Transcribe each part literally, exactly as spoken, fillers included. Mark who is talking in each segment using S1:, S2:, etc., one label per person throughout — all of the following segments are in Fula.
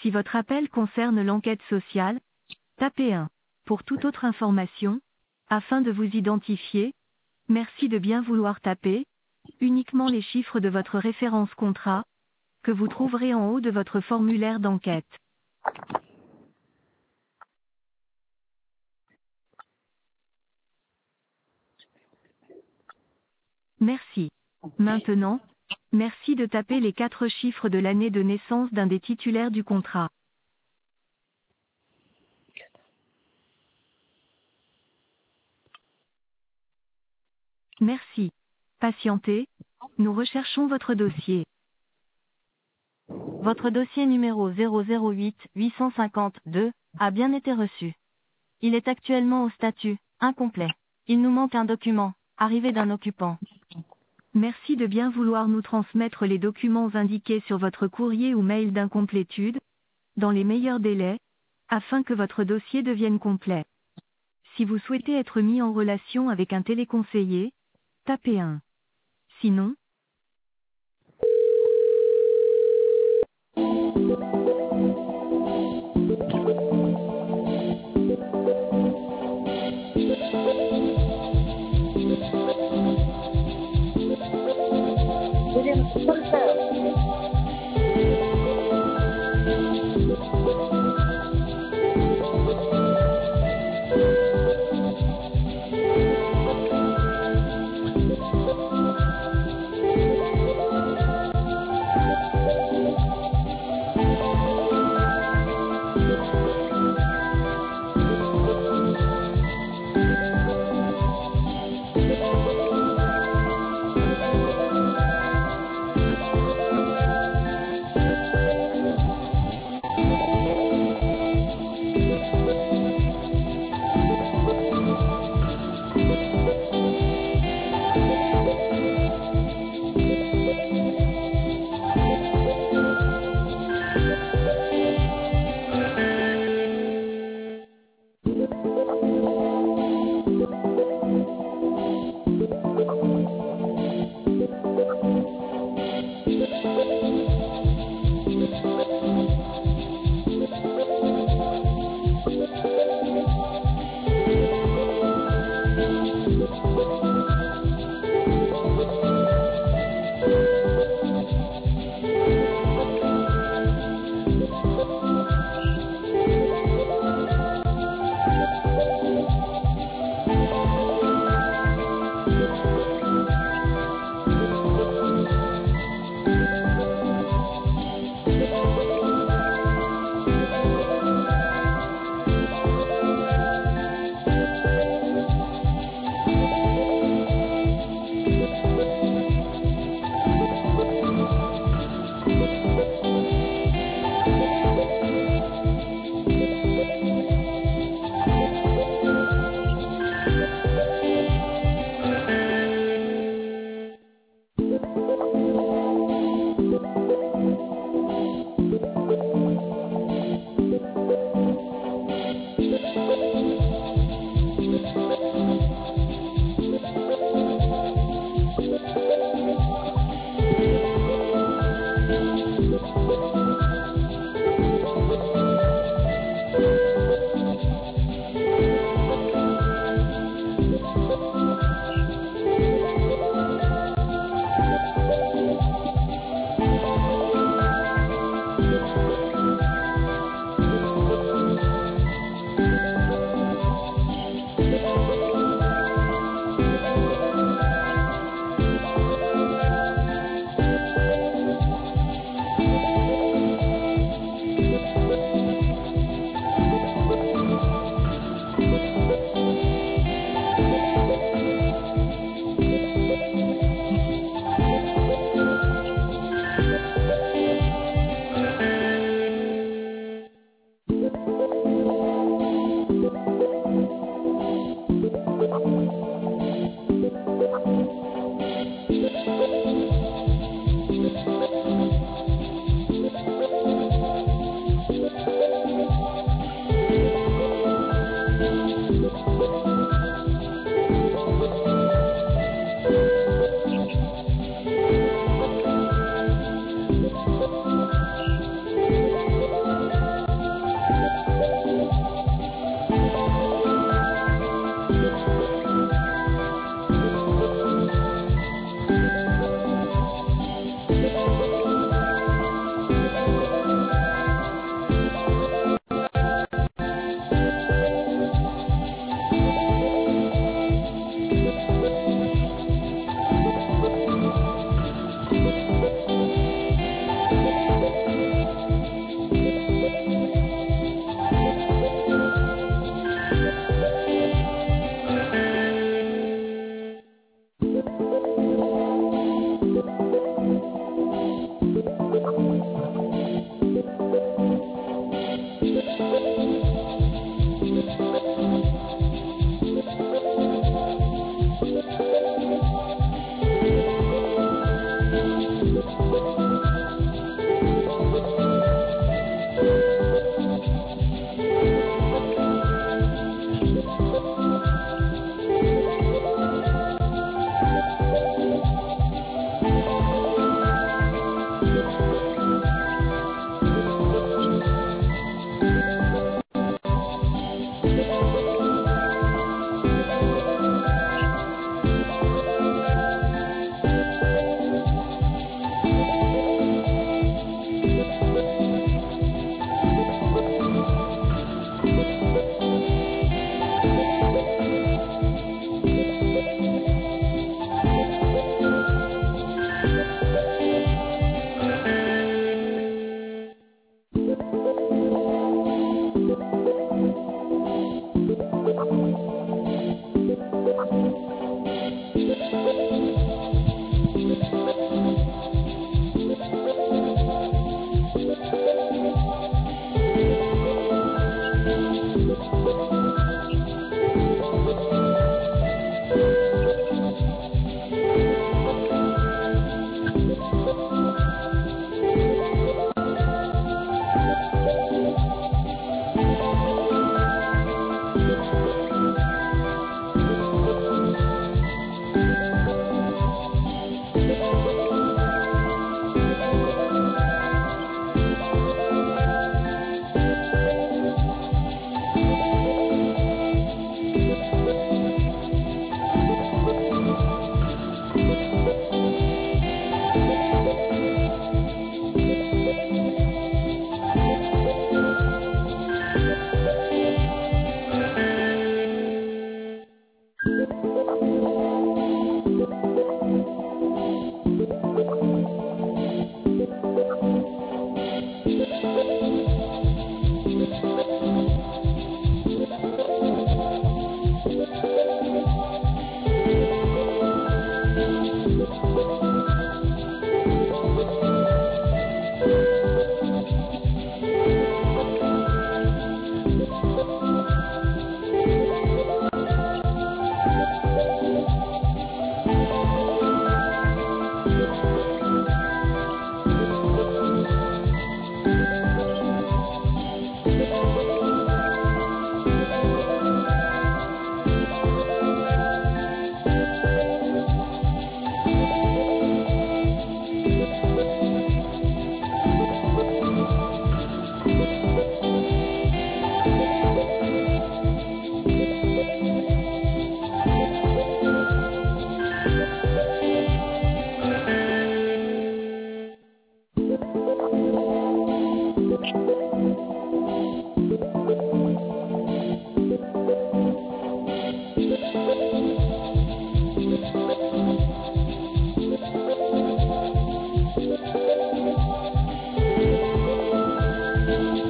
S1: Si votre appel concerne l'enquête sociale, tapez un. Pour toute autre information, afin de vous identifier, merci de bien vouloir taper uniquement les chiffres de votre référence contrat, que vous trouverez en haut de votre formulaire d'enquête. Merci. Maintenant, merci de taper les quatre chiffres de l'année de naissance d'un des titulaires du contrat. Merci. Patientez, nous recherchons votre dossier. Votre dossier numéro zéro zéro huit huit cent cinquante-deux a bien été reçu. Il est actuellement au statut incomplet. Il nous manque un document, arrivé d'un occupant. Merci de bien vouloir nous transmettre les documents indiqués sur votre courrier ou mail d'incomplétude, dans les meilleurs délais, afin que votre dossier devienne complet. Si vous souhaitez être mis en relation avec un téléconseiller, tapez un. Sinon,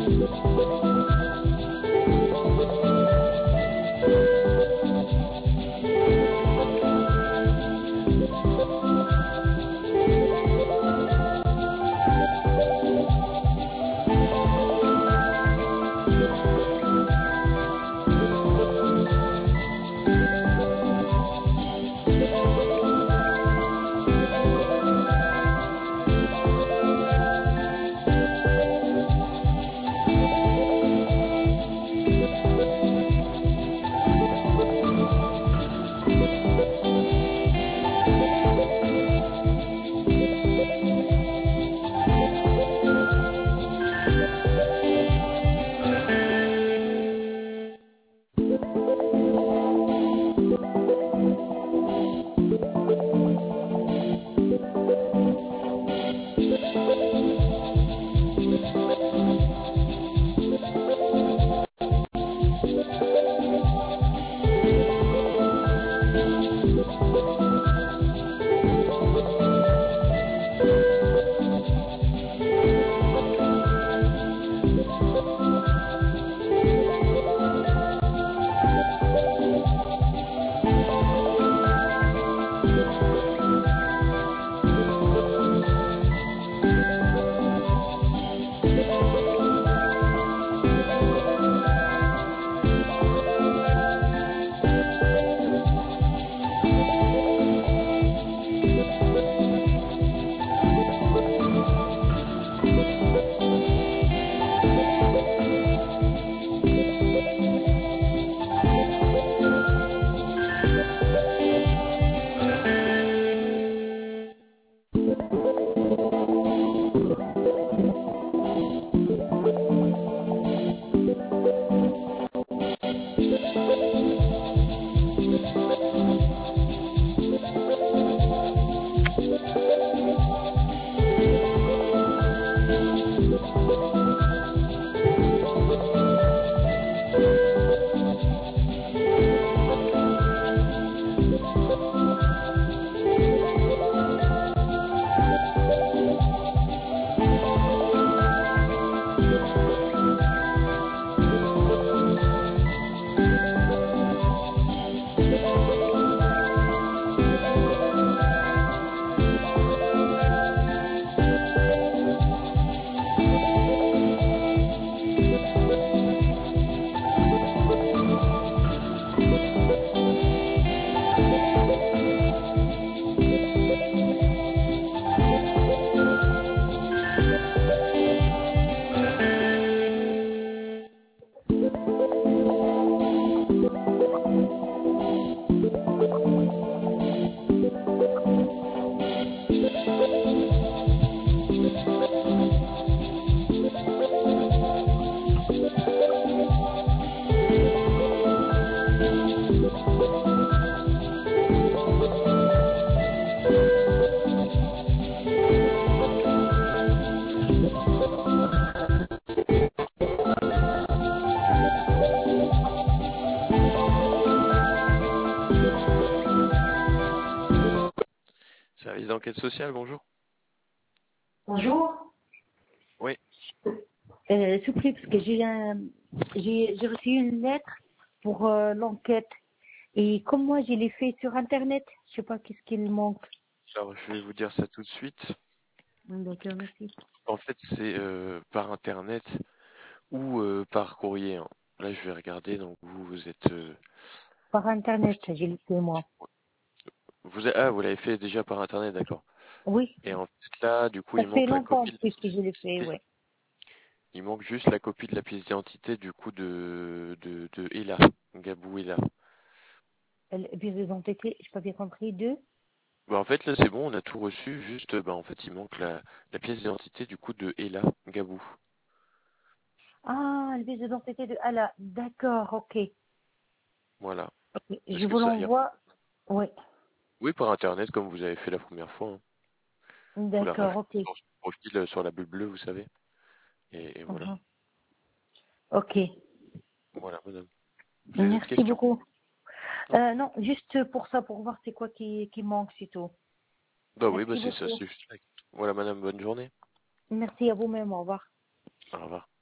S2: Service d'enquête sociale, bonjour.
S3: Bonjour.
S2: Oui.
S3: Euh, S'il vous plaît, parce que j'ai un- j'ai j'ai reçu une lettre pour euh, l'enquête. Et comme moi, je l'ai fait sur Internet, je sais pas qu'est-ce qu'il manque.
S2: Alors, je vais vous dire ça tout de suite.
S3: D'accord, merci.
S2: En fait, c'est euh, par Internet ou euh, par courrier, hein. Là, je vais regarder. Donc, vous, vous êtes... euh,
S3: Par Internet, je l'ai fait moi.
S2: vous êtes- ah, vous l'avez fait déjà par Internet, d'accord.
S3: Oui,
S2: Et en fait, là, du coup,
S3: ça
S2: il
S3: fait
S2: manque la
S3: longtemps
S2: copie de la
S3: plus
S2: pièce
S3: que je l'ai fait,
S2: d'identité.
S3: ouais.
S2: Il manque juste la copie de la pièce d'identité, du coup, de, de, de Ella, Gabou Ella.
S3: Elle- Puis ils ont été, j'ai pas bien compris, deux.
S2: Bah, en fait, là, c'est bon, on a tout reçu. Juste, bah, en fait, il manque la, la pièce d'identité, du coup, de Ella, Gabou.
S3: Ah, le pièce d'identité de Allah. D'accord, ok.
S2: Voilà.
S3: Ok, je
S2: Est-ce que
S3: vous
S2: ça ira?
S3: l'envoie. Oui,
S2: Oui, par Internet, comme vous avez fait la première fois, hein. Vous la
S3: d'accord,
S2: rajoutez
S3: ok.
S2: sur son profil, euh, sur la bulle bleue, vous savez. Et, et voilà.
S3: Mhm. Ok,
S2: Voilà, madame. Vous avez d'autres
S3: merci
S2: questions?
S3: beaucoup.
S2: Non?
S3: Euh, non, juste pour ça, pour voir c'est quoi qui, qui manque, c'est tout.
S2: Bah oui, bah
S3: Merci
S2: c'est ça,
S3: beaucoup.
S2: c'est juste là. Voilà, madame, bonne journée.
S3: Merci à vous-même. Au revoir.
S2: Au revoir.